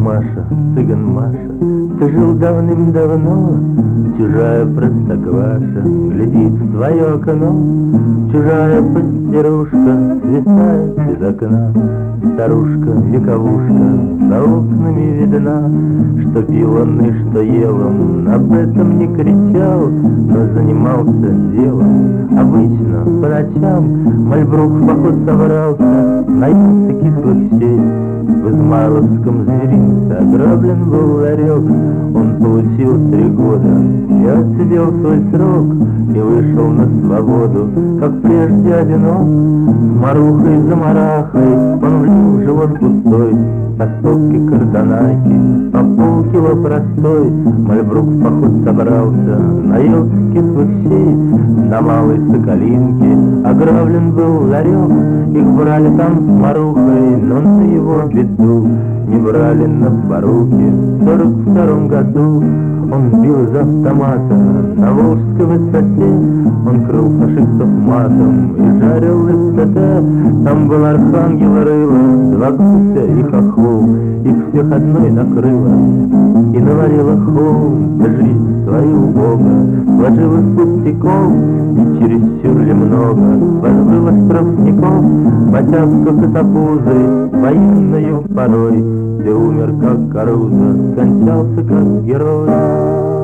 Маша, цыган Маша, ты жил давным-давно, чужая простокваша глядит в твое окно, чужая постирушка свисает из окна. Старушка-вековушка за окнами видна, что пил он и что ел он, об этом не кричал, но занимался делом. Обычно по ночам Мальбрук в поход собрался, наелся кислых щей. В Измайловском зверинце ограблен был ларек, он получил 3 года и отсидел свой срок, и вышел на свободу, как прежде одинок. С марухой за марахой он влил в живот пустой по стопке кардонайки, по полкило простой. Мальбрук в поход собрался, наелся кислых щей. На Малой Соколинке ограблен был ларек, их брали там с марухой, но на его беду не брали на поруки. В 42-м году он бил из автомата на Волжской высоте, он крыл фашистов матом и жарил СТТ. Там был архангел Рыло, 2 гуся и хохол, их всех одной накрыло и навалило холм. Да жизнь свою Бога вложил из пустяков, и чересчур ли много вас было штрафников. Батявка косопузой, военною порой, где умер как Каруза, скончался как герой.